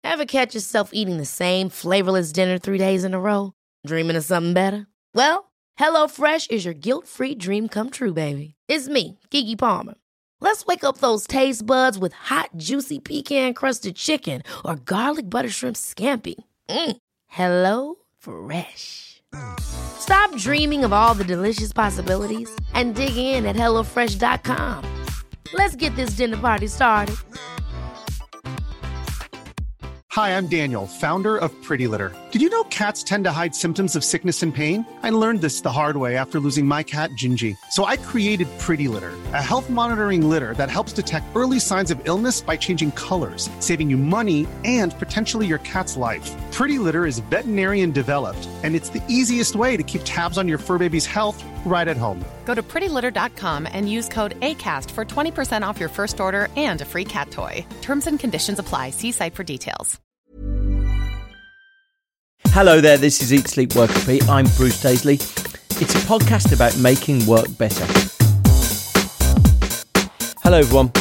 Ever catch yourself eating the same flavorless dinner 3 days in a row? Dreaming of something better? Well, HelloFresh is your guilt-free dream come true, baby. It's me, Keke Palmer. Let's wake up those taste buds with hot, juicy pecan-crusted chicken or garlic butter shrimp scampi. Hello Fresh. Stop dreaming of all the delicious possibilities and dig in at HelloFresh.com. Let's get this dinner party started. Hi, I'm Daniel, founder of Pretty Litter. Did you know cats tend to hide symptoms of sickness and pain? I learned this the hard way after losing my cat, Gingy. So I created Pretty Litter, a health monitoring litter that helps detect early signs of illness by changing colors, saving you money and potentially your cat's life. Pretty Litter is veterinarian developed, and it's the easiest way to keep tabs on your fur baby's health right at home. Go to prettylitter.com and use code ACAST for 20% off your first order and a free cat toy. Terms and conditions apply. See site for details. Hello there, this is Eat, Sleep, Work, Repeat. I'm Bruce Daisley. It's a podcast about making work better. Hello everyone.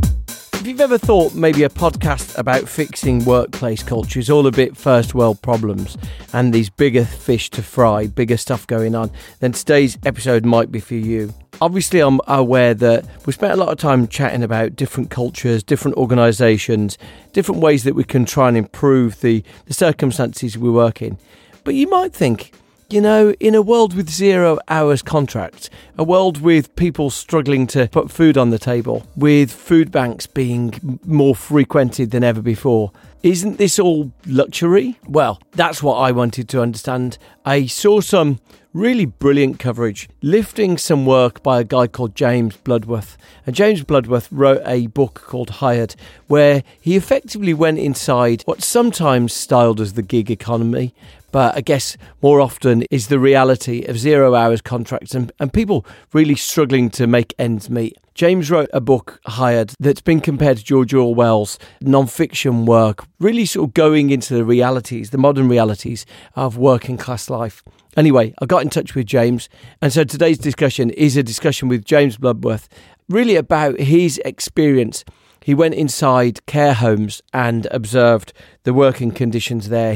If you've ever thought maybe a podcast about fixing workplace culture is all a bit first world problems and these bigger fish to fry, bigger stuff going on, then today's episode might be for you. Obviously, I'm aware that we spent a lot of time chatting about different cultures, different organisations, different ways that we can try and improve the circumstances we work in. But you might think, you know, in a world with 0 hours contracts, a world with people struggling to put food on the table, with food banks being more frequented than ever before, isn't this all luxury? Well, that's what I wanted to understand. I saw some really brilliant coverage, lifting some work by a guy called James Bloodworth. And James Bloodworth wrote a book called Hired, where he effectively went inside what's sometimes styled as the gig economy, but I guess more often is the reality of 0 hours contracts and people really struggling to make ends meet. James wrote a book, Hired, that's been compared to George Orwell's non-fiction work, really sort of going into the realities, the modern realities of working class life. Anyway, I got in touch with James, and so today's discussion is a discussion with James Bloodworth, really about his experience. He went inside care homes and observed the working conditions there.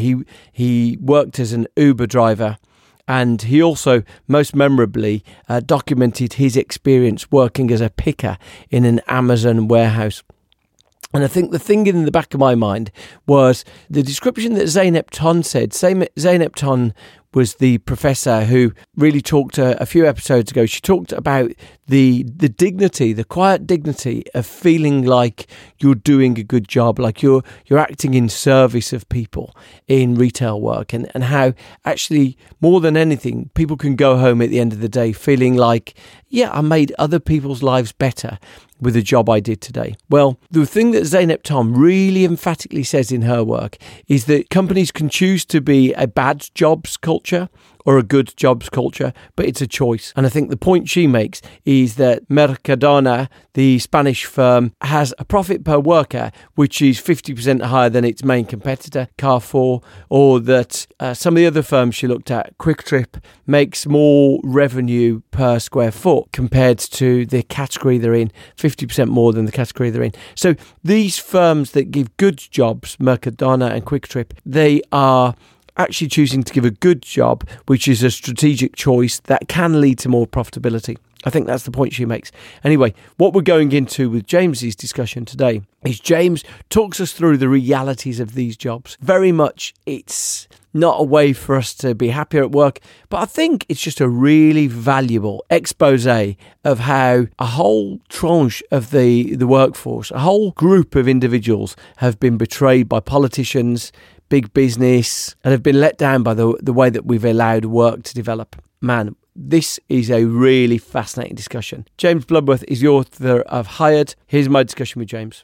He worked as an Uber driver, and he also, most memorably, documented his experience working as a picker in an Amazon warehouse. And I think the thing in the back of my mind was the description that Zeynep Ton said. Zeynep Ton was the professor who really talked a few episodes ago. She talked about the dignity, the quiet dignity of feeling like you're doing a good job, like you're acting in service of people in retail work, and how actually more than anything, people can go home at the end of the day feeling like, yeah, I made other people's lives better with the job I did today. Well, the thing that Zeynep Ton really emphatically says in her work is that companies can choose to be a bad jobs culture or a good jobs culture, but it's a choice. And I think the point she makes is that Mercadona, the Spanish firm, has a profit per worker which is 50% higher than its main competitor, Carrefour, or that some of the other firms she looked at, Quick Trip, makes more revenue per square foot compared to the category they're in, 50% more than the category they're in. So these firms that give good jobs, Mercadona and Quick Trip, they are actually choosing to give a good job, which is a strategic choice that can lead to more profitability. I think that's the point she makes. Anyway, what we're going into with James's discussion today is James talks us through the realities of these jobs. Very much it's not a way for us to be happier at work, but I think it's just a really valuable expose of how a whole tranche of the workforce, a whole group of individuals have been betrayed by politicians, big business, and have been let down by the way that we've allowed work to develop. Man, this is a really fascinating discussion. James Bloodworth is the author of Hired. Here's my discussion with James.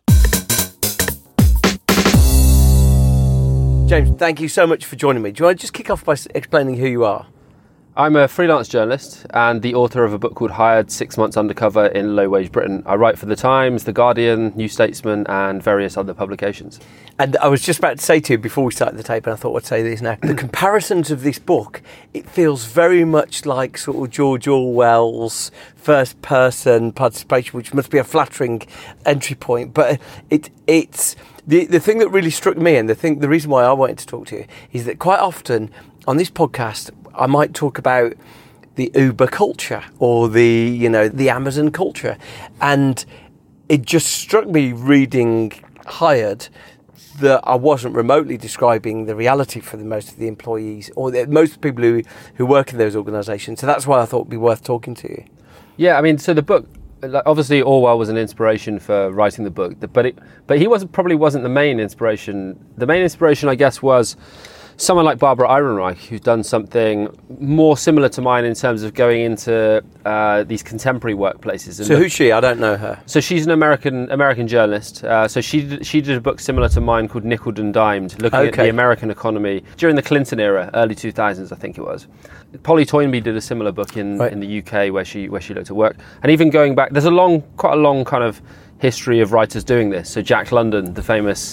James, thank you so much for joining me. Do you want to just kick off by explaining who you are? I'm a freelance journalist and the author of a book called Hired: 6 Months Undercover in Low-Wage Britain. I write for The Times, The Guardian, New Statesman and various other publications. And I was just about to say to you before we started the tape, and I thought I'd say this now, the comparisons of this book, it feels very much like sort of George Orwell's first person participation, which must be a flattering entry point. But it's the thing that really struck me, and the reason why I wanted to talk to you, is that quite often on this podcast, I might talk about the Uber culture or the Amazon culture. And it just struck me reading Hired that I wasn't remotely describing the reality for most of the employees or most people who work in those organisations. So that's why I thought it'd be worth talking to you. Yeah, I mean, so the book, obviously Orwell was an inspiration for writing the book, but he probably wasn't the main inspiration. The main inspiration, I guess, was someone like Barbara Ehrenreich, who's done something more similar to mine in terms of going into these contemporary workplaces. So who's she? I don't know her. So she's an American journalist. So she did a book similar to mine called Nickeled and Dimed, looking at the American economy during the Clinton era, early 2000s, I think it was. Polly Toynbee did a similar book in the UK where she looked at work, and even going back, there's quite a long kind of history of writers doing this. So Jack London, the famous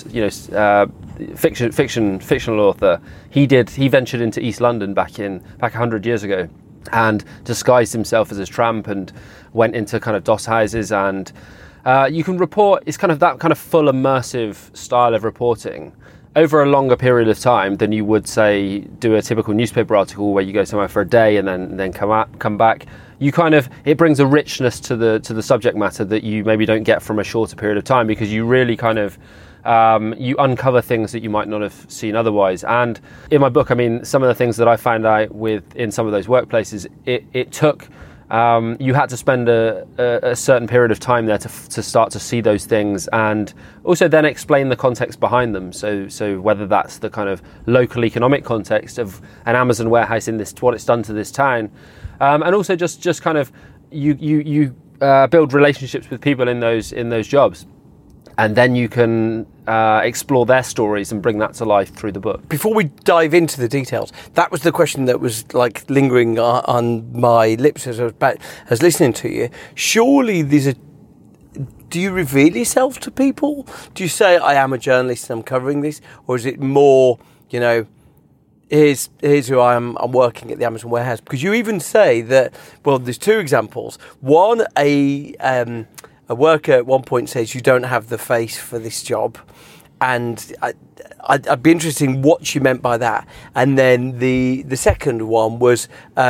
fictional author, he ventured into East London back 100 years ago and disguised himself as a tramp and went into kind of doss houses, and you can report, it's kind of that kind of full immersive style of reporting over a longer period of time than you would, say, do a typical newspaper article where you go somewhere for a day and then come back. It brings a richness to the subject matter that you maybe don't get from a shorter period of time, because you really kind of you uncover things that you might not have seen otherwise. And in my book, I mean, some of the things that I found out in some of those workplaces, it took you had to spend a certain period of time there to start to see those things, and also then explain the context behind them. So whether that's the kind of local economic context of an Amazon warehouse in what it's done to this town, and also just kind of you build relationships with people in those jobs, and then you can explore their stories and bring that to life through the book. Before we dive into the details, that was the question that was like lingering on my lips as I was listening to you. Surely do you reveal yourself to people? Do you say, I am a journalist and I'm covering this? Or is it more, here's who I am, I'm working at the Amazon warehouse? Because you even say that, well, there's two examples. One, a worker at one point says you don't have the face for this job, and I'd be interested in what she meant by that. And then the second one was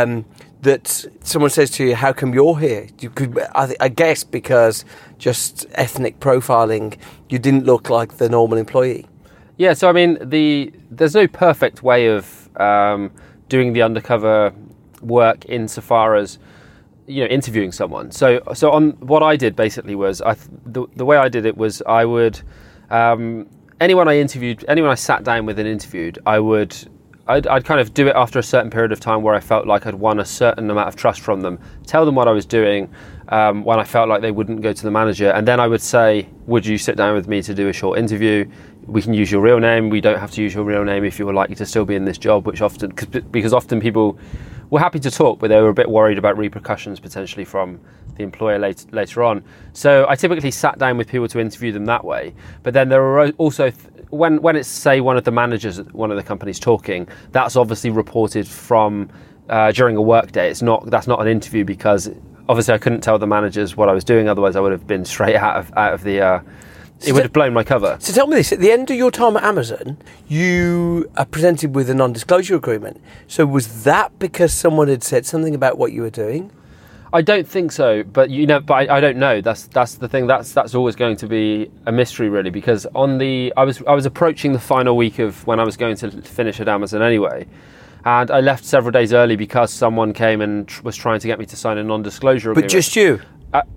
that someone says to you, how come you're here? I guess because just ethnic profiling, you didn't look like the normal employee. Yeah, so I mean, there's no perfect way of doing the undercover work insofar as interviewing someone. So on what I did basically was the way I did it was I would anyone I sat down with and interviewed, I'd kind of do it after a certain period of time where I felt like I'd won a certain amount of trust from them, tell them what I was doing when I felt like they wouldn't go to the manager, and then I would say, would you sit down with me to do a short interview? We can use your real name. We don't have to use your real name if you were likely to still be in this job, because often people were happy to talk, but they were a bit worried about repercussions potentially from the employer later on. So I typically sat down with people to interview them that way. But then there are also, when it's, say, one of the managers at one of the companies talking, that's obviously reported from during a work day. That's not an interview, because obviously I couldn't tell the managers what I was doing, otherwise I would have been straight out of the... it would have blown my cover. So tell me this, at the end of your time at Amazon, you are presented with a non-disclosure agreement. So was that because someone had said something about what you were doing? I don't think so, but I don't know. That's the thing. That's always going to be a mystery, really, because I was approaching the final week of when I was going to finish at Amazon anyway, and I left several days early because someone came and was trying to get me to sign a non-disclosure agreement. But just you?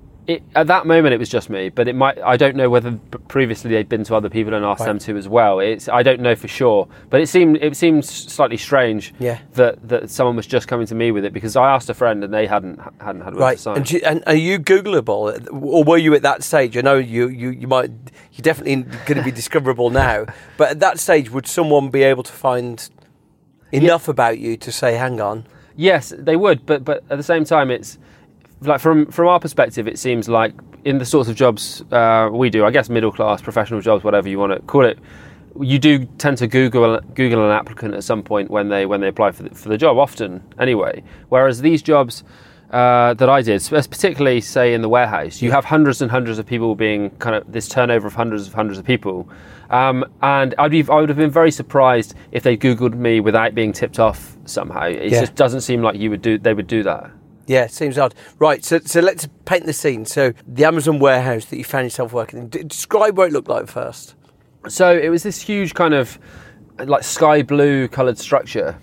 At that moment, it was just me, but I don't know whether previously they'd been to other people and asked them to as well. I don't know for sure, but it seemed slightly strange that someone was just coming to me with it, because I asked a friend and they hadn't had one to sign. And are you Googleable, or were you at that stage? I know you're definitely going to be discoverable now, but at that stage, would someone be able to find enough about you to say, hang on? Yes, they would, but at the same time, it's like from our perspective, it seems like in the sorts of jobs we do, I guess middle class, professional jobs, whatever you want to call it, you do tend to Google an applicant at some point when they apply for the job, often anyway. Whereas these jobs that I did, particularly say in the warehouse, you have hundreds and hundreds of people being kind of this turnover of hundreds of people. And I would have been very surprised if they Googled me without being tipped off somehow. It just doesn't seem like they would do that. Yeah, it seems odd. Right, so let's paint the scene. So the Amazon warehouse that you found yourself working in, describe what it looked like first. So it was this huge kind of like sky blue coloured structure.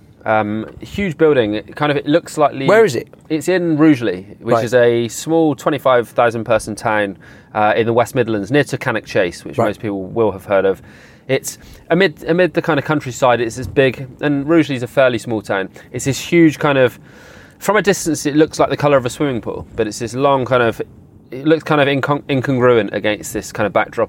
Huge building. It looks slightly... Where is it? It's in Rugeley, which is a small 25,000 person town in the West Midlands, near to Cannock Chase, which most people will have heard of. It's amid the kind of countryside. It's this big, and Rugeley's a fairly small town. It's this huge kind of... From a distance, it looks like the colour of a swimming pool, but it's this long kind of... It looks kind of incongruent against this kind of backdrop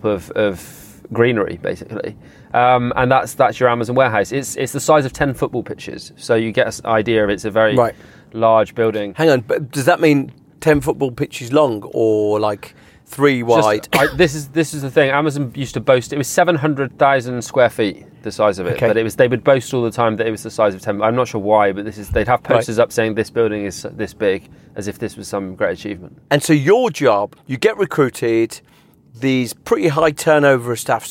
of greenery, basically. And that's your Amazon warehouse. It's the size of 10 football pitches, so you get an idea of it's a very large building. Hang on, but does that mean 10 football pitches long, or like 3 wide? This is the thing. Amazon used to boast it was 700,000 square feet, the size of it. Okay. But they would boast all the time that it was the size of 10. I'm not sure why, but they'd have posters up saying this building is this big, as if this was some great achievement. And so your job, you get recruited. These pretty high turnover of staff,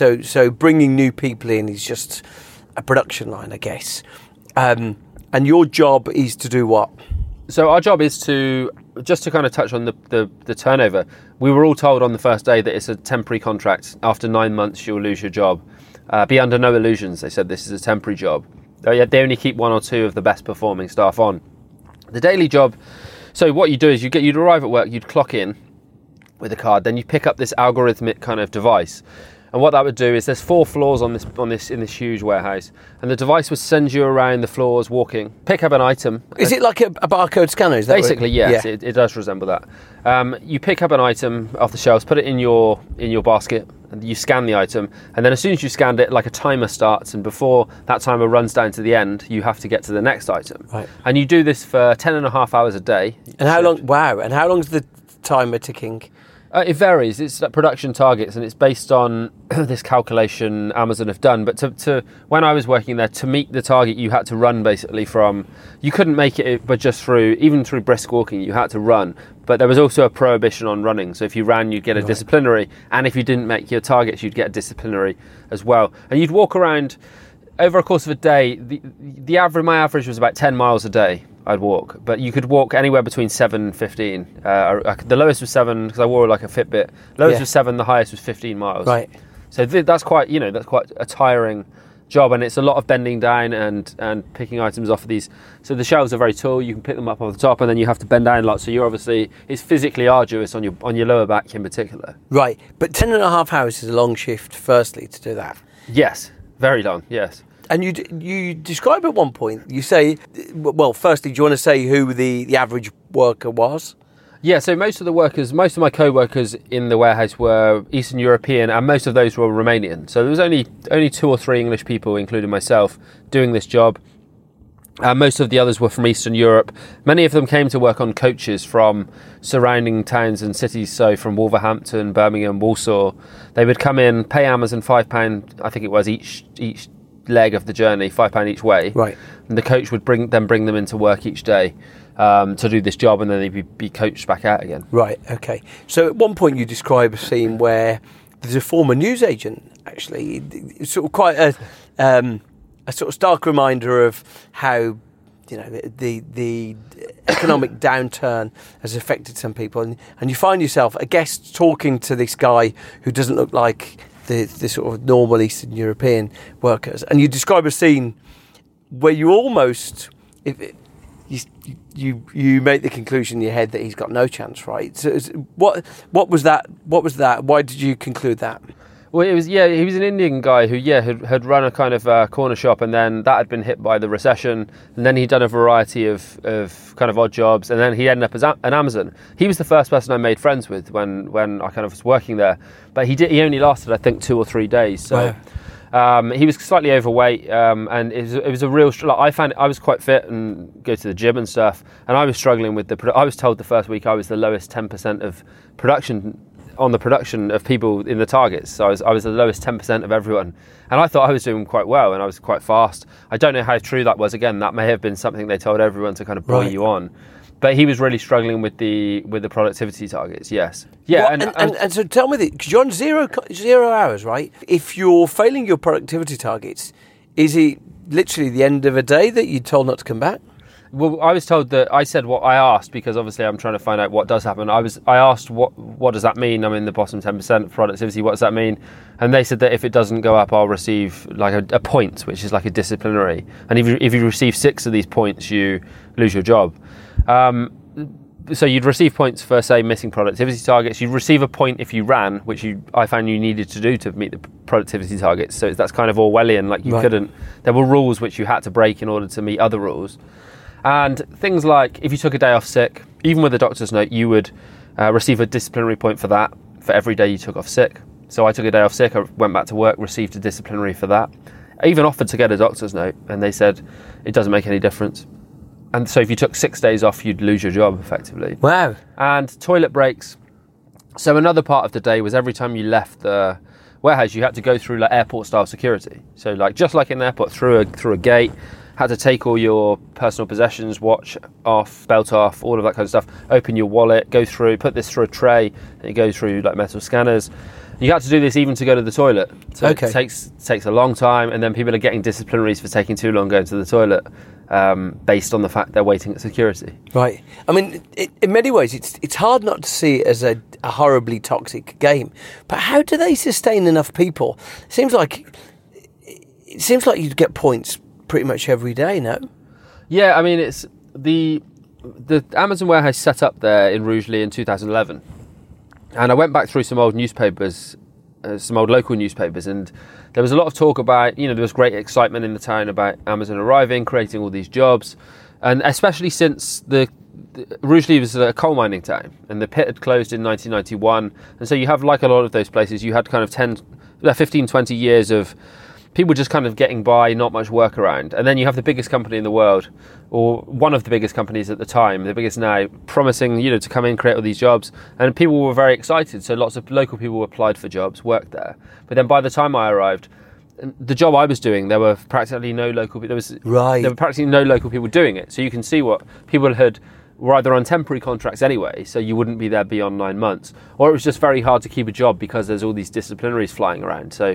so bringing new people in is just a production line, I guess. And your job is to do what? So our job is to kind of touch on the turnover. We were all told on the first day that it's a temporary contract. After 9 months, you'll lose your job. Be under no illusions. They said this is a temporary job. They only keep 1 or 2 of the best performing staff on. The daily job. So what you do is you'd arrive at work, you'd clock in with a card, then you pick up this algorithmic kind of device, and what that would do is there's 4 floors in this huge warehouse, and the device would send you around the floors walking, pick up an item. Is it like a barcode scanner? Is that basically yes? Yeah. It does resemble that. You pick up an item off the shelves, put it in your basket, and you scan the item, and then as soon as you scanned it, like a timer starts, and before that timer runs down to the end, you have to get to the next item. Right. And you do this for 10.5 hours a day. And how long? Wow! And how long is the timer ticking? It varies. It's production targets, and it's based on this calculation Amazon have done. But to when I was working there, to meet the target, you had to run basically from. You couldn't make it, but just through brisk walking, you had to run. But there was also a prohibition on running. So if you ran, you'd get a disciplinary, and if you didn't make your targets, you'd get a disciplinary as well. And you'd walk around over a course of a day. My average was about 10 miles a day. I'd walk, but you could walk anywhere between 7 and 15. The lowest was 7 because I wore like a Fitbit. Lowest was 7. The highest was 15 miles. Right. So that's quite a tiring job, and it's a lot of bending down and picking items off of these. So the shelves are very tall. You can pick them up off the top, and then you have to bend down a lot. So it's physically arduous on your lower back in particular. Right, but 10.5 hours is a long shift. Firstly, to do that. Yes, very long. Yes. And you describe at one point, you say, well, firstly, do you want to say who the average worker was? Yeah, so most of my co-workers in the warehouse were Eastern European, and most of those were Romanian. So there was only 2 or 3 English people, including myself, doing this job. Most of the others were from Eastern Europe. Many of them came to work on coaches from surrounding towns and cities, so from Wolverhampton, Birmingham, Walsall. They would come in, pay Amazon £5, I think it was, each leg of the journey, £5 each way. Right. And the coach would bring them into work each day to do this job, and then they'd be coached back out again. Right, okay. So at one point you describe a scene where there's a former newsagent, actually. It's sort of quite a sort of stark reminder of how, the economic downturn has affected some people. And you find yourself, I guess, talking to this guy who doesn't look like the sort of normal Eastern European workers, and you describe a scene where you almost, you make the conclusion in your head that he's got no chance, right? So what was that? What was that? Why did you conclude that? Well, he was an Indian guy who had run a kind of corner shop, and then that had been hit by the recession, and then he'd done a variety of kind of odd jobs, and then he ended up as an Amazon. He was the first person I made friends with when I kind of was working there, but he only lasted, I think, 2 or 3 days. So. Wow. He was slightly overweight, and it was a real. Like, I found I was quite fit and go to the gym and stuff, and I was struggling with I was told the first week I was the lowest 10% of production of people in the targets. So I was the lowest 10% of everyone, and I thought I was doing quite well, and I was quite fast. I don't know how true that was. Again, that may have been something they told everyone to kind of buoy you on. But he was really struggling with the productivity targets. Yes, yeah, and so tell me that, because you're on 0 hours, right? If you're failing your productivity targets, is it literally the end of a day that you're told not to come back? Well, I was told that I said what I asked, because obviously I'm trying to find out what does happen. I asked what does that mean? I'm in the bottom 10% of productivity. What does that mean? And they said that if it doesn't go up, I'll receive like a point, which is like a disciplinary. And if you receive 6 of these points, you lose your job. So you'd receive points for, say, missing productivity targets. You'd receive a point if you ran, which I found you needed to do to meet the productivity targets. So that's kind of Orwellian. Like you couldn't. There were rules which you had to break in order to meet other rules. And things like if you took a day off sick, even with a doctor's note, you would receive a disciplinary point for that, for every day you took off sick. So I took a day off sick, I went back to work, received a disciplinary for that. I even offered to get a doctor's note, and they said it doesn't make any difference. And so if you took 6 days off, you'd lose your job, effectively. Wow. And toilet breaks. So another part of the day was every time you left the warehouse, you had to go through like airport-style security. So like just like in the airport, through a gate, had to take all your personal possessions, watch off, belt off, all of that kind of stuff, open your wallet, go through, put this through a tray, and you go through like metal scanners. You had to do this even to go to the toilet. So it takes a long time, and then people are getting disciplinaries for taking too long going to the toilet, based on the fact they're waiting at security. Right. I mean, in many ways, it's hard not to see it as a horribly toxic game. But how do they sustain enough people? It seems like you'd get points pretty much every day, no? Yeah, I mean, it's the Amazon warehouse set up there in Rugeley in 2011. And I went back through some old newspapers, some old local newspapers, and there was a lot of talk about, there was great excitement in the town about Amazon arriving, creating all these jobs, and especially since Rugeley was a coal mining town, and the pit had closed in 1991, and so you have, like a lot of those places, you had kind of 15, 20 years of people just kind of getting by, not much work around. And then you have the biggest company in the world, or one of the biggest companies at the time, the biggest now, promising, to come in, create all these jobs. And people were very excited. So lots of local people applied for jobs, worked there. But then by the time I arrived, the job I was doing, there were practically no local people. There were practically no local people doing it. So you can see what people were either on temporary contracts anyway, so you wouldn't be there beyond 9 months, or it was just very hard to keep a job because there's all these disciplinaries flying around. So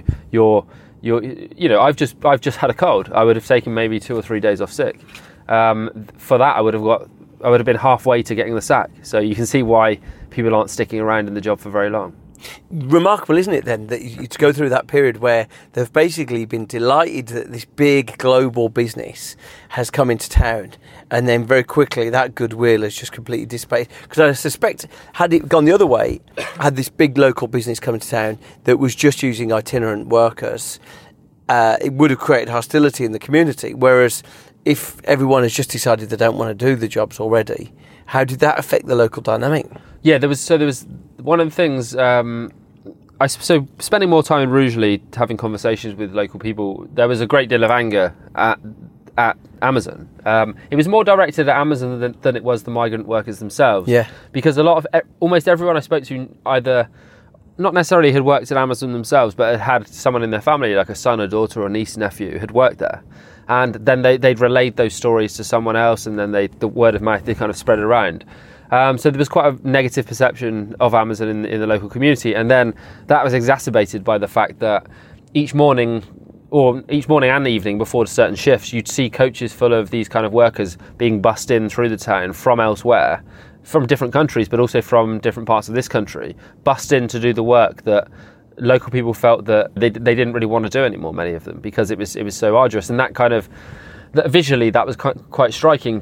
I've just had a cold. I would have taken maybe 2 or 3 days off sick. For that, I would have been halfway to getting the sack. So you can see why people aren't sticking around in the job for very long. Remarkable, isn't it, then, that you to go through that period where they've basically been delighted that this big global business has come into town, and then very quickly that goodwill has just completely dissipated. Because I suspect, had it gone the other way, had this big local business come into town that was just using itinerant workers, it would have created hostility in the community. Whereas if everyone has just decided they don't want to do the jobs already, how did that affect the local dynamic? Yeah, there was one of the things. So spending more time in Rugeley, having conversations with local people, there was a great deal of anger at Amazon. It was more directed at Amazon than it was the migrant workers themselves. Yeah, because almost everyone I spoke to either not necessarily had worked at Amazon themselves, but had someone in their family, like a son, a daughter, or niece, nephew, had worked there. And then they'd relayed those stories to someone else, and then the word of mouth, they kind of spread around. So there was quite a negative perception of Amazon in the local community, and then that was exacerbated by the fact that each morning and evening before certain shifts, you'd see coaches full of these kind of workers being bussed in through the town from elsewhere, from different countries, but also from different parts of this country, bussed in to do the work that local people felt that they didn't really want to do anymore, many of them, because it was so arduous. And that kind of, visually, that was quite striking.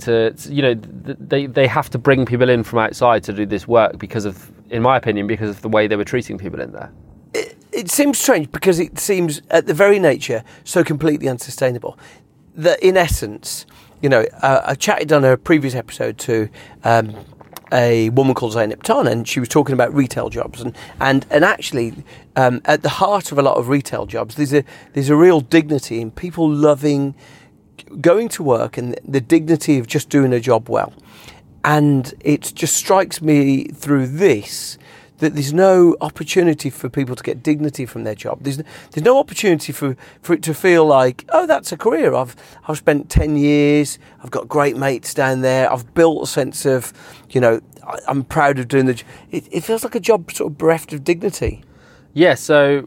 They have to bring people in from outside to do this work in my opinion, because of the way they were treating people in there. It seems strange because it seems, at the very nature, so completely unsustainable that, in essence, I chatted on a previous episode to a woman called Zainab Tan, and she was talking about retail jobs, and actually at the heart of a lot of retail jobs, there's a real dignity in people loving going to work and the dignity of just doing a job well. And it just strikes me through this that there's no opportunity for people to get dignity from their job. There's no opportunity for it to feel like, oh, that's a career. I've spent 10 years. I've got great mates down there. I've built a sense of, I'm proud of doing the job. It feels like a job sort of bereft of dignity. Yeah, so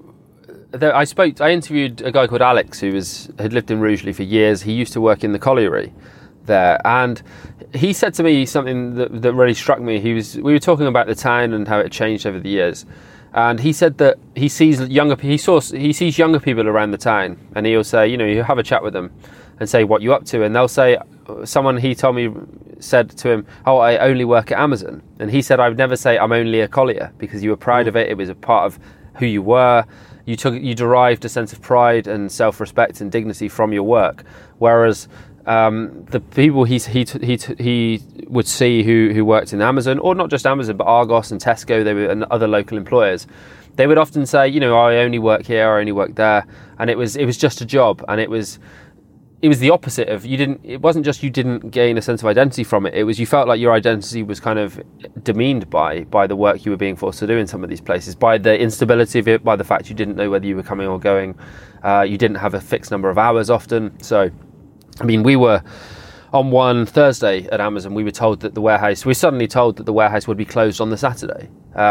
I interviewed a guy called Alex who had lived in Rugeley for years. He used to work in the colliery there, and he said to me something that really struck me. We were talking about the town and how it changed over the years, and he said that he sees younger people around the town, and he'll say, you have a chat with them and say, what you up to? And they'll say, someone he told me said to him, oh, I only work at Amazon. And he said, I would never say I'm only a collier, because you were proud of it. It was a part of who you were. You derived a sense of pride and self-respect and dignity from your work, whereas the people he would see who worked in Amazon, or not just Amazon, but Argos and Tesco, and other local employers, they would often say, I only work here, I only work there, and it was just a job, and it was the opposite of it wasn't just you didn't gain a sense of identity from it. It was you felt like your identity was kind of demeaned by the work you were being forced to do in some of these places, by the instability of it, by the fact you didn't know whether you were coming or going. You didn't have a fixed number of hours often. So, we were on one Thursday at Amazon. We were suddenly told that the warehouse would be closed on the Saturday,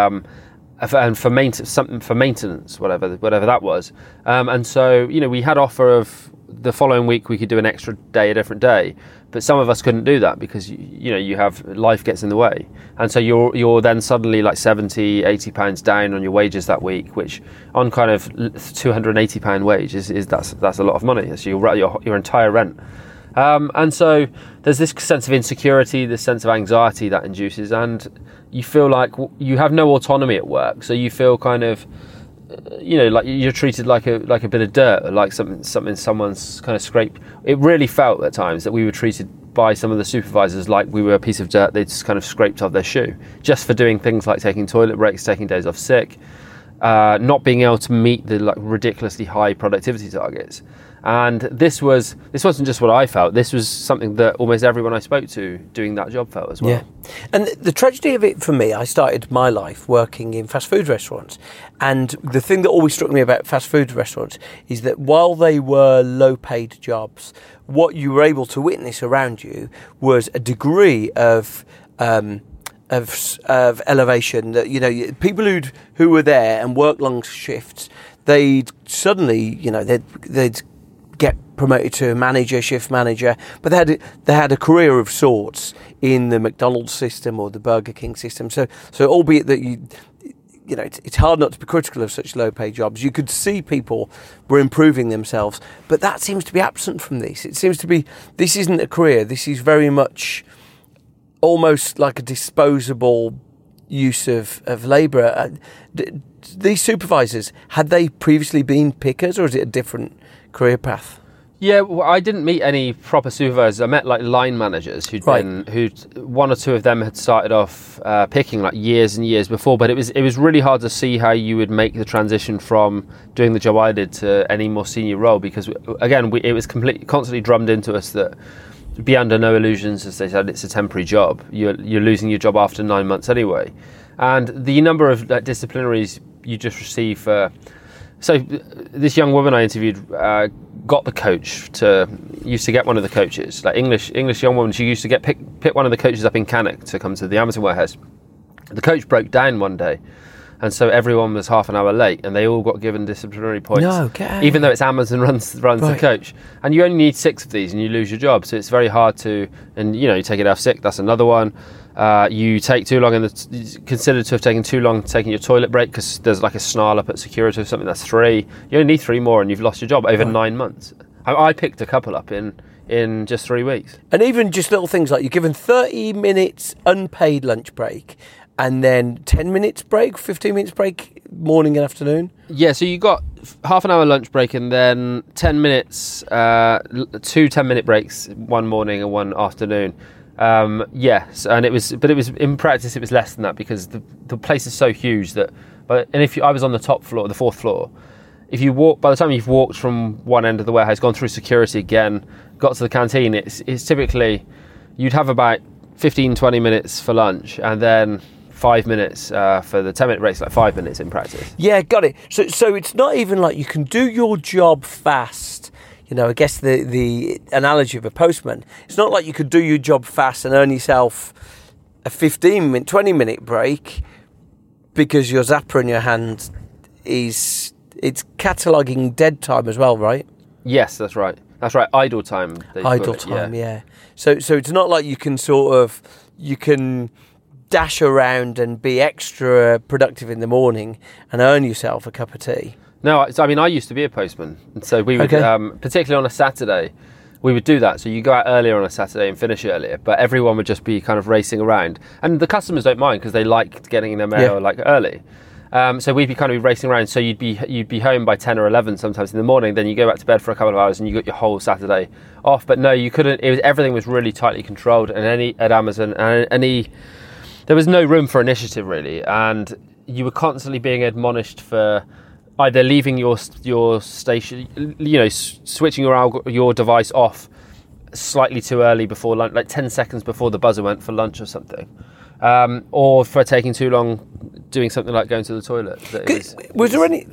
and for maintenance, whatever that was. And so, we had offer of the following week we could do an extra day, a different day, but some of us couldn't do that because you have life gets in the way, and so you're then suddenly like 70, 80 pounds down on your wages that week, which on kind of £280 wage is that's a lot of money. That's your entire rent. And so there's this sense of insecurity, this sense of anxiety that induces, and you feel like you have no autonomy at work. So you feel kind of, like you're treated like a bit of dirt, or like something someone's kind of scraped. It really felt at times that we were treated by some of the supervisors like we were a piece of dirt they just kind of scraped off their shoe, just for doing things like taking toilet breaks, taking days off sick, not being able to meet the ridiculously high productivity targets. And this wasn't just what I felt. This was something that almost everyone I spoke to doing that job felt as well. Yeah. And the tragedy of it for me, I started my life working in fast food restaurants. And the thing that always struck me about fast food restaurants is that while they were low-paid jobs, what you were able to witness around you was a degree of elevation that, people who were there and worked long shifts, they'd suddenly, they'd get promoted to manager, shift manager, but they had a career of sorts in the McDonald's system or the Burger King system. So albeit that it's hard not to be critical of such low-paid jobs. You could see people were improving themselves, but that seems to be absent from this. It seems to be this isn't a career. This is very much almost like a disposable use of labour. These supervisors, had they previously been pickers, or is it a different career path? Yeah, well, I didn't meet any proper supervisors. I met line managers who'd one or two of them had started off picking years and years before, but it was really hard to see how you would make the transition from doing the job I did to any more senior role, because again it was constantly drummed into us that be under no illusions, as they said, it's a temporary job. You're losing your job after 9 months anyway, and the number of disciplinaries you just receive for. So this young woman I interviewed got the coach used to get one of the coaches, English young woman. She used to pick one of the coaches up in Cannock to come to the Amazon warehouse. The coach broke down one day, and so everyone was half an hour late, and they all got given disciplinary points. No, okay. Even though it's Amazon runs the coach, and you only need 6 of these, and you lose your job. So it's very hard to, and you take it off sick. That's another one. You take too long, and considered to have taken too long taking your toilet break because there's a snarl up at security or something. That's 3. You only need 3 more, and you've lost your job over 9 months. I picked a couple up in just 3 weeks. And even just little things like you're given 30 minutes unpaid lunch break, and then 10 minutes break, 15 minutes break, morning and afternoon. Yeah, so you got half an hour lunch break, and then 10 minutes, 2 10-minute breaks, one morning and one afternoon. Yes, and it was in practice it was less than that because the place is so huge that. I was on the top floor, the 4th floor. If you walk, by the time you've walked from one end of the warehouse, gone through security again, got to the canteen, it's typically you'd have about 15-20 minutes for lunch and then 5 minutes for the 10-minute breaks, like 5 minutes in practice. Yeah, got it. So it's not even like you can do your job fast. You know, I guess the analogy of a postman. It's not like you could do your job fast and earn yourself a 15-minute, 20-minute break because your zapper in your hand it's cataloguing dead time as well, right? Yes, that's right. Idle time. Idle time, yeah. So it's not like you can dash around and be extra productive in the morning and earn yourself a cup of tea. No, I used to be a postman, and so we would, particularly on a Saturday, we would do that. So you go out earlier on a Saturday and finish earlier, but everyone would just be kind of racing around, and the customers don't mind because they like getting their mail like early. So we'd be kind of racing around. So you'd be home by 10 or 11 sometimes in the morning. Then you go back to bed for a couple of hours, and you got your whole Saturday off. But no, you couldn't. Everything was really tightly controlled, and at Amazon, there was no room for initiative really, and you were constantly being admonished for either leaving your station, switching your device off slightly too early before lunch, like 10 seconds before the buzzer went for lunch or something, or for taking too long doing something like going to the toilet. Was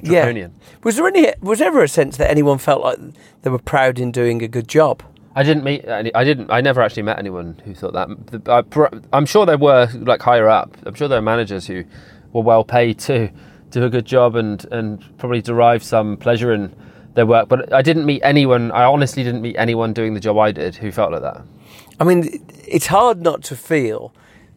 there ever a sense that anyone felt like they were proud in doing a good job? I never actually met anyone who thought that. I'm sure there were like higher up. I'm sure there were managers who were well paid to do a good job and probably derive some pleasure in their work. But I honestly didn't meet anyone doing the job I did who felt like that. I mean, it's hard not to feel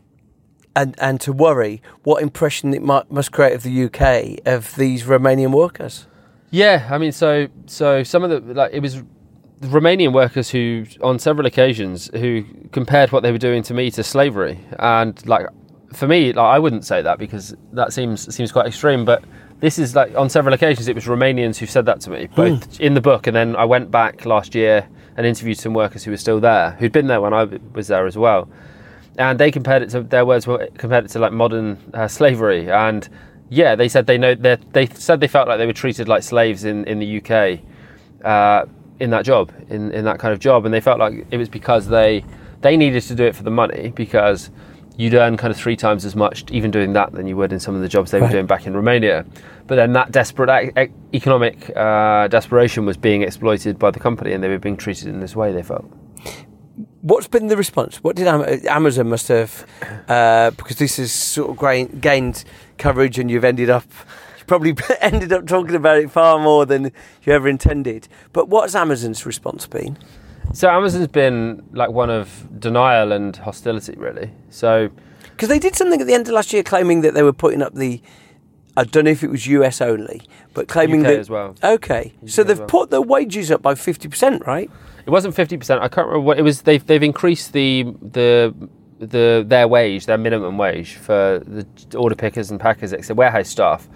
and to worry what impression it must create of the UK of these Romanian workers. Yeah, I mean, so some of it was the Romanian workers who, on several occasions, who compared what they were doing to me to slavery. And for me, I wouldn't say that because that seems quite extreme. But this is on several occasions, it was Romanians who said that to me, both in the book, and then I went back last year and interviewed some workers who were still there, who'd been there when I was there as well. And they compared it to, their words were compared it to modern slavery. And yeah, they said they said they felt like they were treated like slaves in the UK. In that job, in that kind of job, and they felt like it was because they needed to do it for the money, because you'd earn kind of 3 times as much even doing that than you would in some of the jobs they were doing back in Romania. But then that desperate economic desperation was being exploited by the company, and they were being treated in this way, they felt. What's been the response? What did Amazon must have, because this has sort of gained coverage, and you've probably ended up talking about it far more than you ever intended. But what's Amazon's response been? So Amazon's been one of denial and hostility, really. So, because they did something at the end of last year claiming that they were putting up I don't know if it was US only, but claiming UK that as well. Okay, UK so they've put their wages up by 50%, right? It wasn't 50%. I can't remember what it was. They've increased their wage, their minimum wage for the order pickers and packers, except warehouse staff.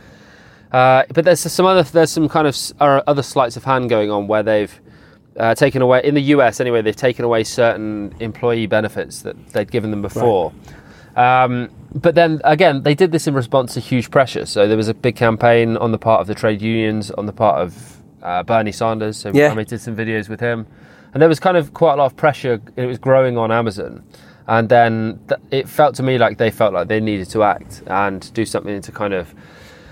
But there's some kind of other sleights of hand going on where they've taken away, in the US anyway, they've taken away certain employee benefits that they'd given them before. Right. But then again, they did this in response to huge pressure. So there was a big campaign on the part of the trade unions, on the part of Bernie Sanders. So I did some videos with him, and there was kind of quite a lot of pressure. It was growing on Amazon. And then it felt to me like they felt like they needed to act and do something to kind of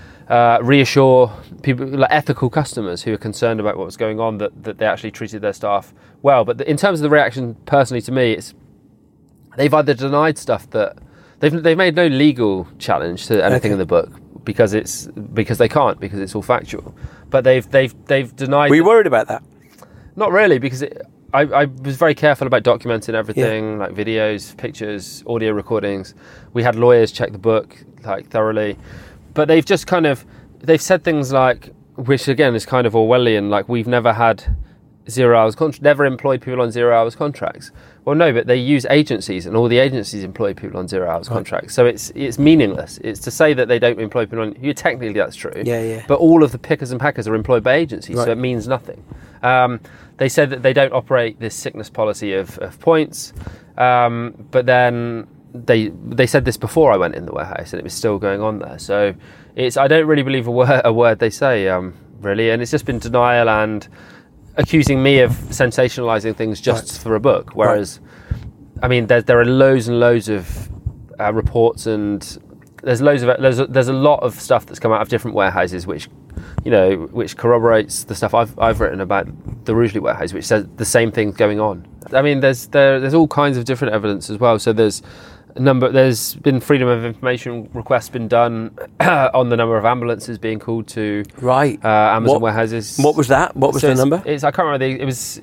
reassure people, ethical customers who are concerned about what was going on, that they actually treated their staff well. But in terms of the reaction, personally to me, they've either denied stuff that they've made no legal challenge to anything in the book because they can't, because it's all factual. But they've denied. Were you worried about that? Not really, because I was very careful about documenting everything, like videos, pictures, audio recordings. We had lawyers check the book thoroughly. But they've just they've said things which again is kind of Orwellian, we've never had never employed people on 0 hours contracts. Well, no, but they use agencies, and all the agencies employ people on 0 hours contracts. So it's meaningless. It's to say that they don't employ people on. Technically, that's true. Yeah. But all of the pickers and packers are employed by agencies, so it means nothing. They said that they don't operate this sickness policy of points, but then they said this before I went in the warehouse, and it was still going on there. So I don't really believe a word they say, really, and it's just been denial and accusing me of sensationalizing things just for a book. Whereas, I mean, there are loads and loads of reports, and there's a lot of stuff that's come out of different warehouses, which corroborates the stuff I've written about the Rugeley warehouse, which says the same thing's going on. I mean, there's all kinds of different evidence as well. So there's been freedom of information requests been done on the number of ambulances being called to Amazon warehouses. What was that? What was the number? I can't remember. It was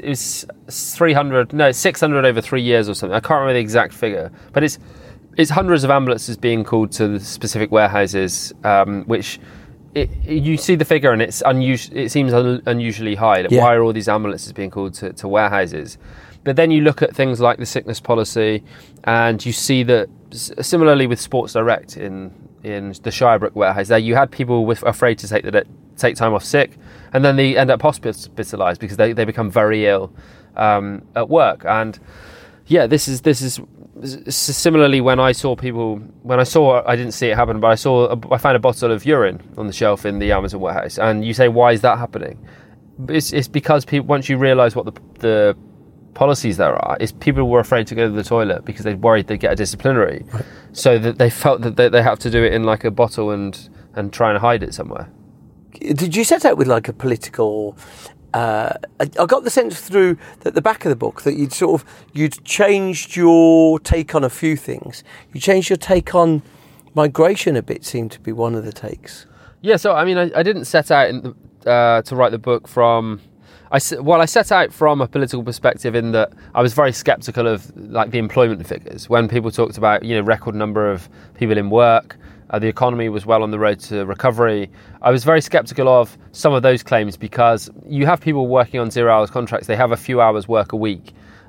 600 over 3 years or something. I can't remember the exact figure, but it's hundreds of ambulances being called to the specific warehouses, which you see the figure and it's unusual. It seems unusually high. Like, why are all these ambulances being called to warehouses? But then you look at things like the sickness policy, and you see that similarly with Sports Direct in the Shirebrook warehouse, there you had people afraid to take time off sick, and then they end up hospitalised because they become very ill at work. And this is similarly when I didn't see it happen, but I found a bottle of urine on the shelf in the Amazon warehouse, and you say, why is that happening? It's because people, once you realise what the policies there are, is people were afraid to go to the toilet because they worried they'd get a disciplinary, so that they felt that they have to do it in like a bottle and try and hide it somewhere. Did you set out with like a political? I got the sense through the back of the book that you'd changed your take on a few things. You changed your take on migration a bit. Seemed to be one of the takes. Yeah, so I mean, I didn't set out to write the book from. I set out from a political perspective in that I was very sceptical of like the employment figures. When people talked about record number of people in work, the economy was well on the road to recovery, I was very sceptical of some of those claims, because you have people working on 0 hours contracts. They have a few hours work a week.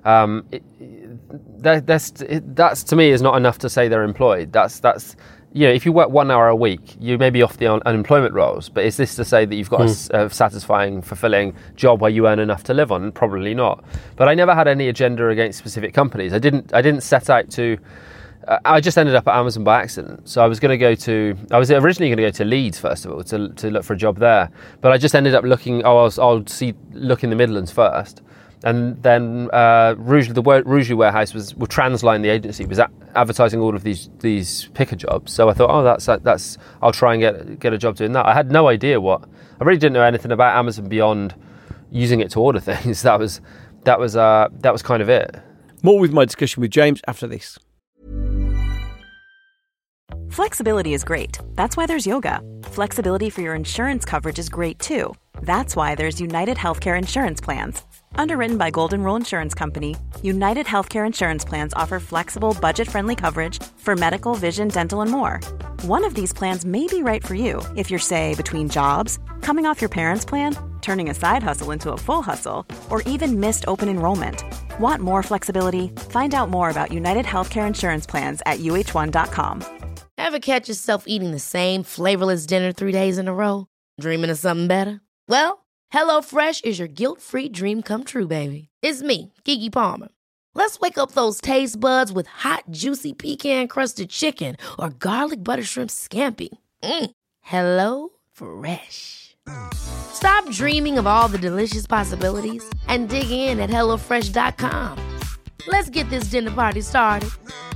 That's to me is not enough to say they're employed. That's if you work 1 hour a week, you may be off the unemployment rolls, but is this to say that you've got a satisfying, fulfilling job where you earn enough to live on? Probably not. But I never had any agenda against specific companies. I didn't set out to. I just ended up at Amazon by accident. So I was originally going to go to Leeds first of all to look for a job there, but I just ended up looking. I'll look in the Midlands first. And then the Rugeley warehouse was Transline, the agency, was advertising all of these picker jobs. So I thought, that's I'll try and get a job doing that. I had no idea I really didn't know anything about Amazon beyond using it to order things. That was kind of it. More with my discussion with James after this. Flexibility is great. That's why there's yoga. Flexibility for your insurance coverage is great too. That's why there's United Healthcare Insurance Plans. Underwritten by Golden Rule Insurance Company, United Healthcare Insurance Plans offer flexible, budget-friendly coverage for medical, vision, dental, and more. One of these plans may be right for you if you're, say, between jobs, coming off your parents' plan, turning a side hustle into a full hustle, or even missed open enrollment. Want more flexibility? Find out more about United Healthcare Insurance Plans at uh1.com. Ever catch yourself eating the same flavorless dinner 3 days in a row? Dreaming of something better? Well, HelloFresh is your guilt-free dream come true, baby. It's me, Keke Palmer. Let's wake up those taste buds with hot, juicy pecan-crusted chicken or garlic butter shrimp scampi. HelloFresh. Stop dreaming of all the delicious possibilities and dig in at HelloFresh.com. Let's get this dinner party started.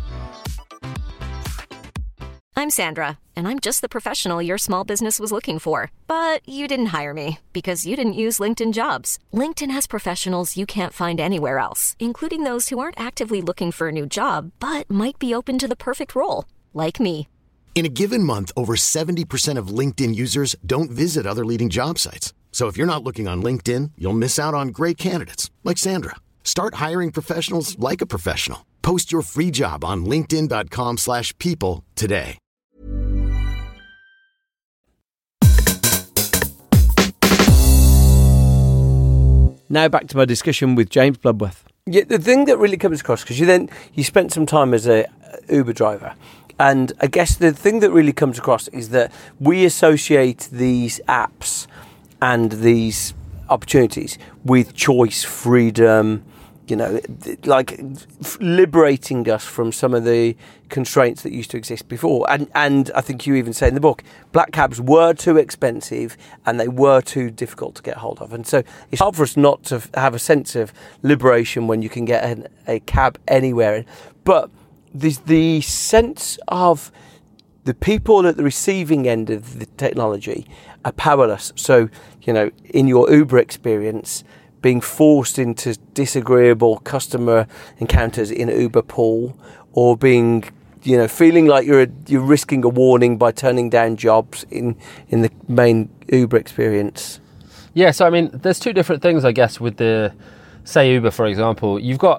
I'm Sandra, and I'm just the professional your small business was looking for. But you didn't hire me because you didn't use LinkedIn Jobs. LinkedIn has professionals you can't find anywhere else, including those who aren't actively looking for a new job, but might be open to the perfect role, like me. In a given month, over 70% of LinkedIn users don't visit other leading job sites. So if you're not looking on LinkedIn, you'll miss out on great candidates like Sandra. Start hiring professionals like a professional. Post your free job on linkedin.com/people today. Now back to my discussion with James Bloodworth. Yeah, the thing that really comes across, because you spent some time as a Uber driver, and I guess the thing that really comes across is that we associate these apps and these opportunities with choice, freedom, like liberating us from some of the constraints that used to exist before. And I think you even say in the book, black cabs were too expensive and they were too difficult to get hold of. And so it's hard for us not to have a sense of liberation when you can get a cab anywhere. But there's the sense of the people at the receiving end of the technology are powerless. So, in your Uber experience, being forced into disagreeable customer encounters in an Uber pool, or being, feeling like you're risking a warning by turning down jobs in the main Uber experience. Yeah, so there's two different things, I guess, with say Uber, for example.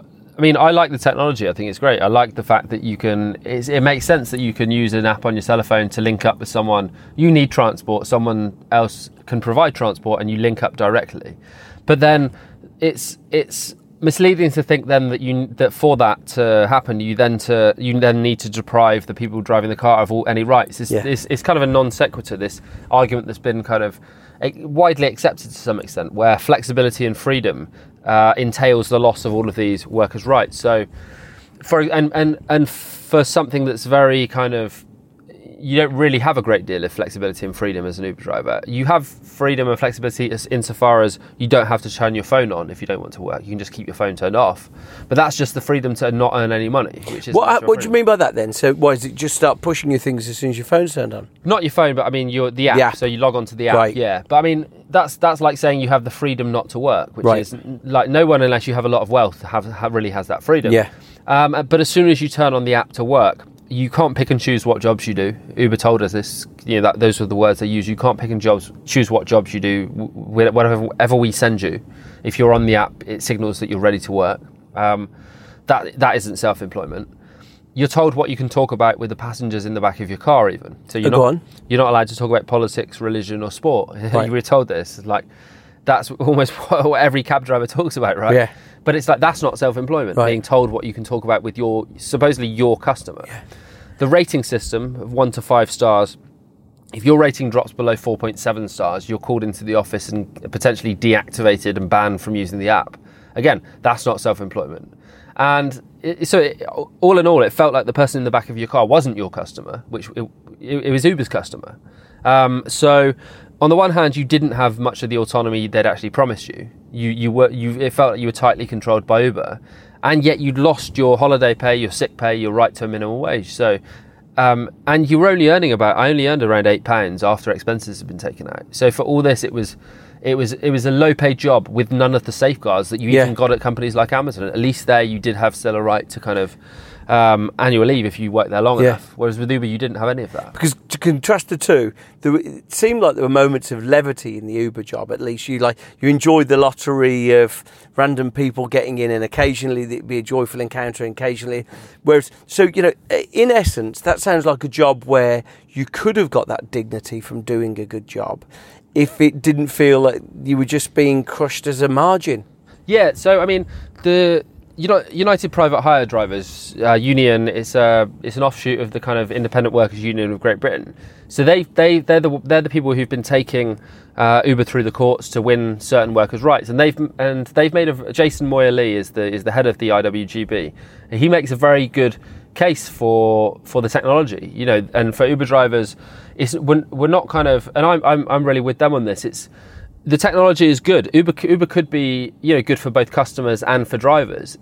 I like the technology. I think it's great. I like the fact that it makes sense that you can use an app on your cell phone to link up with someone. You need transport, someone else can provide transport, and you link up directly. But then it's misleading to think then that for that to happen, you then need to deprive the people driving the car of any rights. It's kind of a non sequitur, this argument that's been kind of widely accepted to some extent, where flexibility and freedom entails the loss of all of these workers' rights. So, for something that's very kind of, you don't really have a great deal of flexibility and freedom as an Uber driver. You have freedom and flexibility insofar as you don't have to turn your phone on if you don't want to work. You can just keep your phone turned off. But that's just the freedom to not earn any money. What do you mean by that then? So why is it just start pushing you things as soon as your phone's turned on? Not your phone, but the app. Yeah. So you log onto the app. Right. Yeah. But that's like saying you have the freedom not to work, which is like no one, unless you have a lot of wealth, really has that freedom. Yeah. But as soon as you turn on the app to work, you can't pick and choose what jobs you do. Uber told us this. Those were the words they use. You can't pick and choose what jobs you do. Whatever we send you, if you're on the app, it signals that you're ready to work. That isn't self-employment. You're told what you can talk about with the passengers in the back of your car, even. So you're not allowed to talk about politics, religion, or sport. Right. You were told this. Like, that's almost what every cab driver talks about, right? Yeah. But it's like, that's not self-employment, being told what you can talk about with supposedly your customer. Yeah. The rating system of 1 to 5 stars, if your rating drops below 4.7 stars, you're called into the office and potentially deactivated and banned from using the app. Again, that's not self-employment. And all in all, it felt like the person in the back of your car wasn't your customer, which it was Uber's customer. So on the one hand, you didn't have much of the autonomy they'd actually promised you. It felt like you were tightly controlled by Uber, and yet you'd lost your holiday pay, your sick pay, your right to a minimum wage. So, and you were I only earned around £8 after expenses had been taken out. So for all this, it was a low-paid job with none of the safeguards that you even got at companies like Amazon. At least there, you did have still a right to kind of annual leave if you worked there long enough. Whereas with Uber, you didn't have any of that. Because to contrast the two, it seemed like there were moments of levity in the Uber job. At least you enjoyed the lottery of random people getting in, and occasionally it'd be a joyful encounter. Occasionally, whereas in essence, that sounds like a job where you could have got that dignity from doing a good job, if it didn't feel like you were just being crushed as a margin. Yeah. So the United Private Hire Drivers Union is an offshoot of the kind of Independent Workers Union of Great Britain. So they're the people who've been taking Uber through the courts to win certain workers' rights, and they've made Jason Moyer-Lee is the head of the IWGB. And he makes a very good case for the technology, and for Uber drivers, we're not kind of, and I'm really with them on this. It's the technology is good. Uber could be good for both customers and for drivers.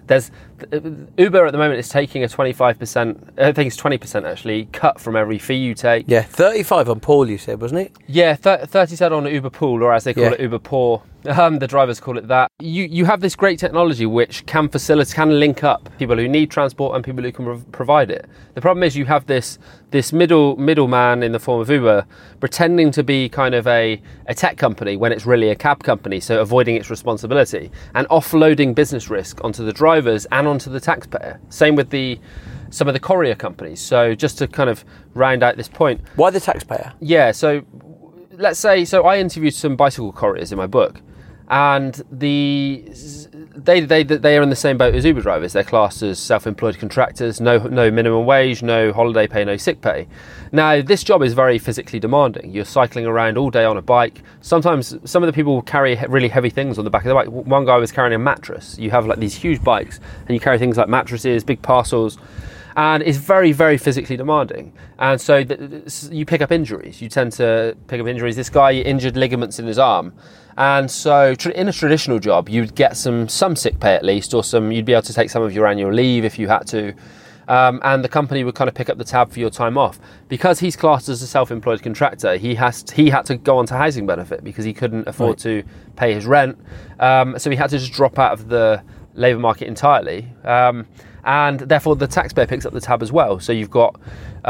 Uber at the moment is taking a 25%, I think it's 20% actually, cut from every fee you take. Yeah, 35 on Pool you said, wasn't it? Yeah, 30% on Uber Pool, or as they call it, Uber Poor. The drivers call it that. You have this great technology which can link up people who need transport and people who can provide it. The problem is you have this middleman in the form of Uber pretending to be kind of a tech company when it's really a cab company, so avoiding its responsibility and offloading business risk onto the drivers and onto the taxpayer. Same with some of the courier companies. So just to kind of round out this point. Why the taxpayer? Yeah, so let's say, I interviewed some bicycle couriers in my book, And they are in the same boat as Uber drivers. They're classed as self-employed contractors, no minimum wage, no holiday pay, no sick pay. Now, this job is very physically demanding. You're cycling around all day on a bike. Sometimes some of the people carry really heavy things on the back of the bike. One guy was carrying a mattress. You have like these huge bikes and you carry things like mattresses, big parcels, and it's very, very physically demanding. And so you pick up injuries. You tend to pick up injuries. This guy injured ligaments in his arm. And so in a traditional job, you'd get some sick pay at least, or you'd be able to take some of your annual leave if you had to. And the company would kind of pick up the tab for your time off. Because he's classed as a self-employed contractor, he had to go on to housing benefit because he couldn't afford to pay his rent. So he had to just drop out of the labour market entirely. And therefore the taxpayer picks up the tab as well. So you've got...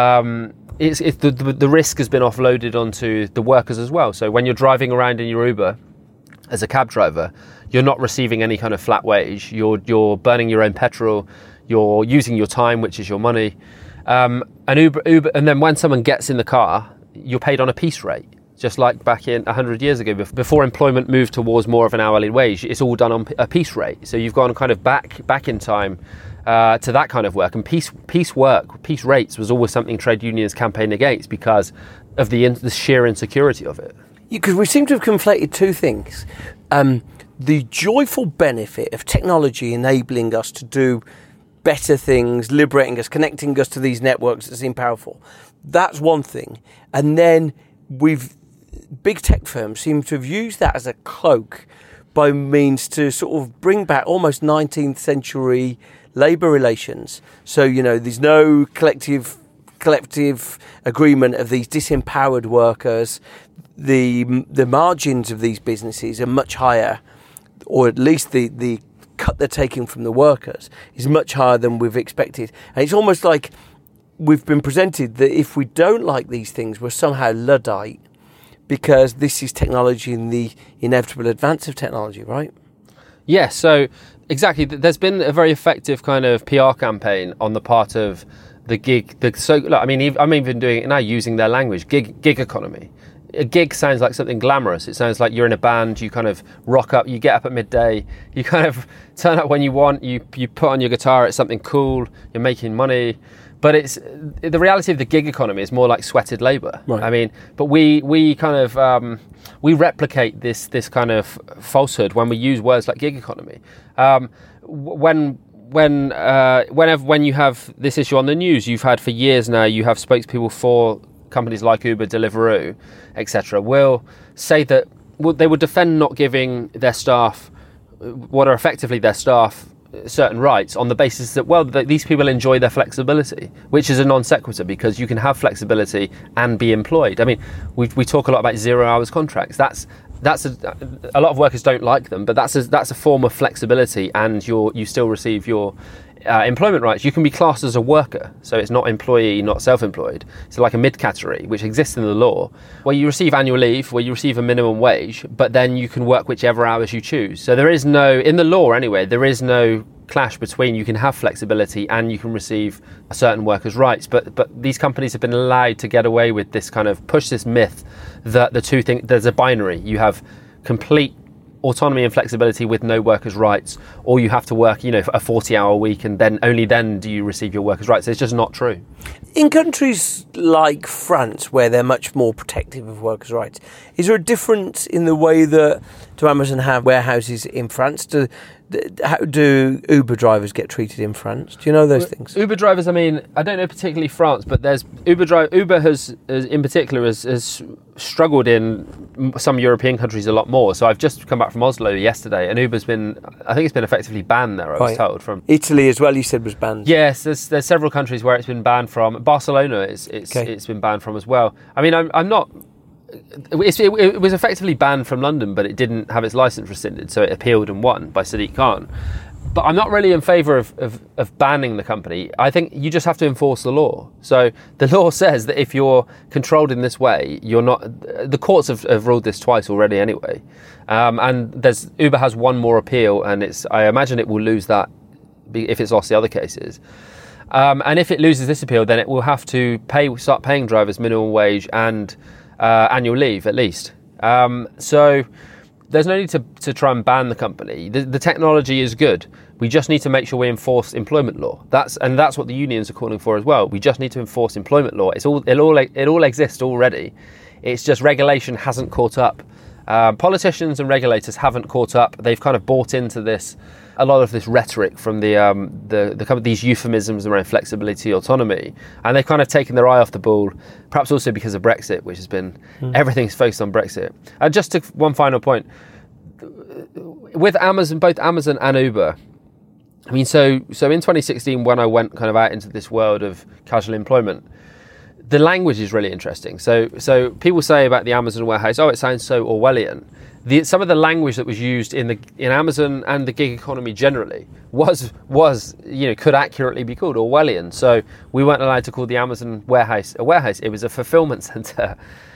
the risk has been offloaded onto the workers as well. So when you're driving around in your Uber as a cab driver, you're not receiving any kind of flat wage. You're burning your own petrol. You're using your time, which is your money. And Uber, and then when someone gets in the car, you're paid on a piece rate, just like back in 100 years ago, before employment moved towards more of an hourly wage. It's all done on a piece rate. So you've gone kind of back in time to that kind of work. And piece rates was always something trade unions campaigned against because of the sheer insecurity of it. Because we seem to have conflated two things. The joyful benefit of technology enabling us to do better things, liberating us, connecting us to these networks that seem powerful. That's one thing. And then big tech firms seem to have used that as a cloak by means to sort of bring back almost 19th century labour relations. So, there's no collective agreement of these disempowered workers. The margins of these businesses are much higher, or at least the cut they're taking from the workers is much higher than we've expected. And it's almost like we've been presented that if we don't like these things, we're somehow Luddite, because this is technology and the inevitable advance of technology, right? Yeah, so exactly. There's been a very effective kind of PR campaign on the part of the gig. I'm even doing it now using their language, gig economy. A gig sounds like something glamorous. It sounds like you're in a band, you kind of rock up, you get up at midday, you kind of turn up when you want, you put on your guitar, it's something cool, you're making money. But it's the reality of the gig economy is more like sweated labour. Right. I mean, but we kind of we replicate this kind of falsehood when we use words like gig economy. When you have this issue on the news, you've had for years now, you have spokespeople for companies like Uber, Deliveroo, etc., will say that they would defend not giving their staff, what are effectively their staff, certain rights on the basis that, these people enjoy their flexibility, which is a non sequitur, because you can have flexibility and be employed. I mean, we talk a lot about 0 hours contracts. That's a lot of workers don't like them, but that's a form of flexibility, and you still receive your employment rights. You can be classed as a worker, so it's not employee, not self-employed. So like a mid-category, which exists in the law, where you receive annual leave, where you receive a minimum wage, but then you can work whichever hours you choose. So there is no, in the law anyway, there is no clash between you can have flexibility and you can receive certain workers' rights. But these companies have been allowed to get away with this kind of push this myth that the two things, there's a binary. You have complete autonomy and flexibility with no workers' rights, or you have to work, a 40-hour week, and then only then do you receive your workers' rights. It's just not true. In countries like France, where they're much more protective of workers' rights, is there a difference in the way that Amazon have warehouses in France? How do Uber drivers get treated in France? Do you know those things? Uber drivers, I don't know particularly France, but there's Uber has in particular has struggled in some European countries a lot more. So I've just come back from Oslo yesterday, and Uber's been effectively banned there, I was told. From Italy as well, you said, was banned. Yes, there's several countries where it's been banned from. Barcelona, it's been banned from as well. I mean, I'm not... It was effectively banned from London, but it didn't have its license rescinded, so it appealed and won by Sadiq Khan. But I'm not really in favour of banning the company. I think you just have to enforce the law. So the law says that if you're controlled in this way, you're not... The courts have ruled this twice already anyway. And Uber has one more appeal, and I imagine it will lose that if it's lost the other cases. And if it loses this appeal, then it will have to start paying drivers minimum wage and annual leave at least. So there's no need to try and ban the company. The technology is good. We just need to make sure we enforce employment law. That's what the unions are calling for as well. We just need to enforce employment law. It all exists already. It's just regulation hasn't caught up. Politicians and regulators haven't caught up. They've kind of bought into this, a lot of this rhetoric from these euphemisms around flexibility, autonomy, and they've kind of taken their eye off the ball. Perhaps also because of Brexit, which has been everything's focused on Brexit. And just to one final point, with Amazon, both Amazon and Uber. I mean, so in 2016, when I went kind of out into this world of casual employment, the language is really interesting. So people say about the Amazon warehouse, it sounds so Orwellian. Some of the language that was used in Amazon and the gig economy generally was could accurately be called Orwellian. So we weren't allowed to call the Amazon warehouse a warehouse. It was a fulfillment center.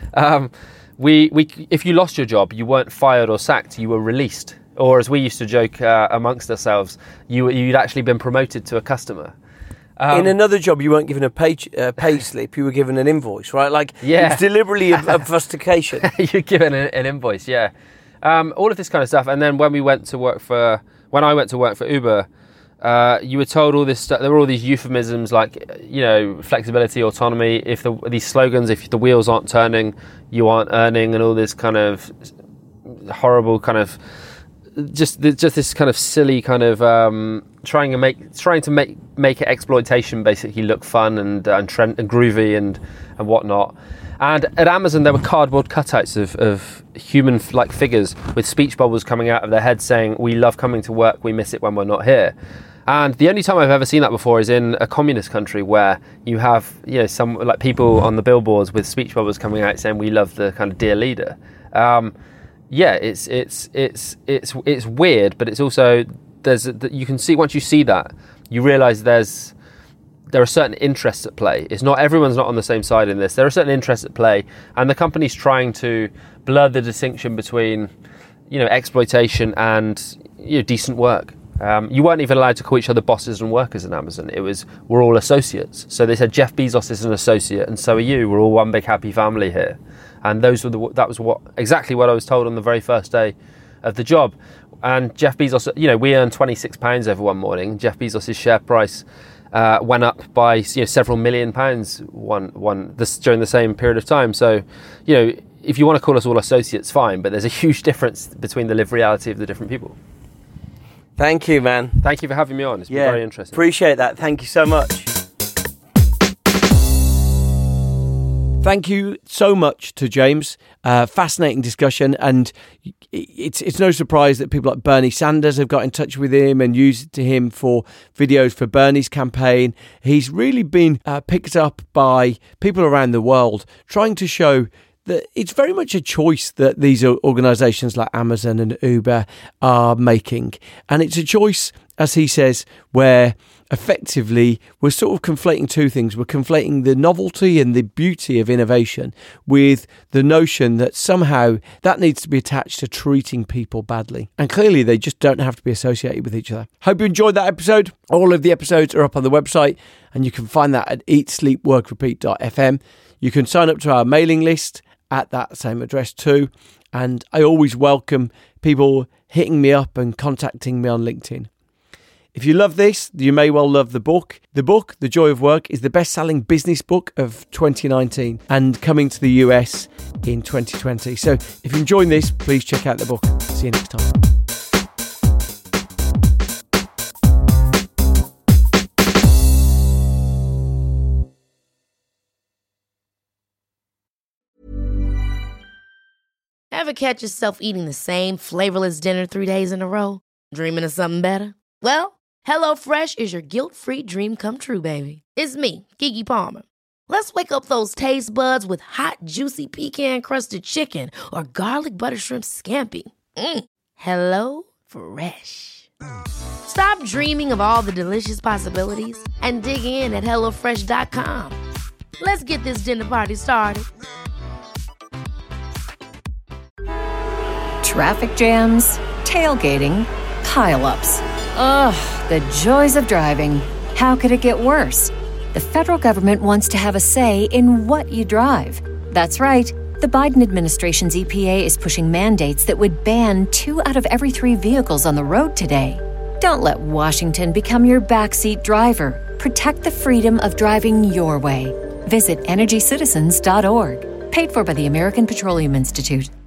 If you lost your job, you weren't fired or sacked. You were released. Or as we used to joke amongst ourselves, you'd actually been promoted to a customer. In another job, you weren't given a pay slip, you were given an invoice, right? Like, it's deliberately obfuscation. You're given an invoice, yeah. All of this kind of stuff. And then when I went to work for Uber, you were told all this stuff. There were all these euphemisms like, flexibility, autonomy. These slogans, if the wheels aren't turning, you aren't earning, and all this kind of horrible kind of just this kind of silly kind of trying to make exploitation basically look fun and groovy and whatnot. And at Amazon there were cardboard cutouts of human like figures with speech bubbles coming out of their heads saying, "We love coming to work, we miss it when we're not here." And the only time I've ever seen that before is in a communist country where you have some like people on the billboards with speech bubbles coming out saying, "We love the kind of dear leader." It's weird, but it's also you can see once you see that, you realise there are certain interests at play. Everyone's not on the same side in this. There are certain interests at play, and the company's trying to blur the distinction between exploitation and decent work. You weren't even allowed to call each other bosses and workers in Amazon. We're all associates. So they said Jeff Bezos is an associate, and so are you. We're all one big happy family here. And that was exactly what I was told on the very first day of the job. And Jeff Bezos, we earned £26 over one morning. Jeff Bezos' share price went up by several million pounds during the same period of time. So, if you want to call us all associates, fine. But there's a huge difference between the lived reality of the different people. Thank you, man. Thank you for having me on. It's been very interesting. Appreciate that. Thank you so much. Thank you so much to James. Fascinating discussion, and it's no surprise that people like Bernie Sanders have got in touch with him and used him for videos for Bernie's campaign. He's really been picked up by people around the world, trying to show that it's very much a choice that these organisations like Amazon and Uber are making. And it's a choice, as he says, where effectively we're sort of conflating two things. We're conflating the novelty and the beauty of innovation with the notion that somehow that needs to be attached to treating people badly. And clearly they just don't have to be associated with each other. Hope you enjoyed that episode. All of the episodes are up on the website, and you can find that at eatsleepworkrepeat.fm. You can sign up to our mailing list at that same address too. And I always welcome people hitting me up and contacting me on LinkedIn. If you love this, you may well love the book. The book, The Joy of Work, is the best-selling business book of 2019 and coming to the US in 2020. So if you're enjoying this, please check out the book. See you next time. Ever catch yourself eating the same flavorless dinner 3 days in a row? Dreaming of something better? Well, HelloFresh is your guilt-free dream come true, baby. It's me, Keke Palmer. Let's wake up those taste buds with hot, juicy pecan-crusted chicken or garlic butter shrimp scampi. Hello Fresh. Stop dreaming of all the delicious possibilities and dig in at HelloFresh.com. Let's get this dinner party started. Traffic jams, tailgating, pile-ups. Ugh, the joys of driving. How could it get worse? The federal government wants to have a say in what you drive. That's right. The Biden administration's EPA is pushing mandates that would ban 2 out of every 3 vehicles on the road today. Don't let Washington become your backseat driver. Protect the freedom of driving your way. Visit EnergyCitizens.org. Paid for by the American Petroleum Institute.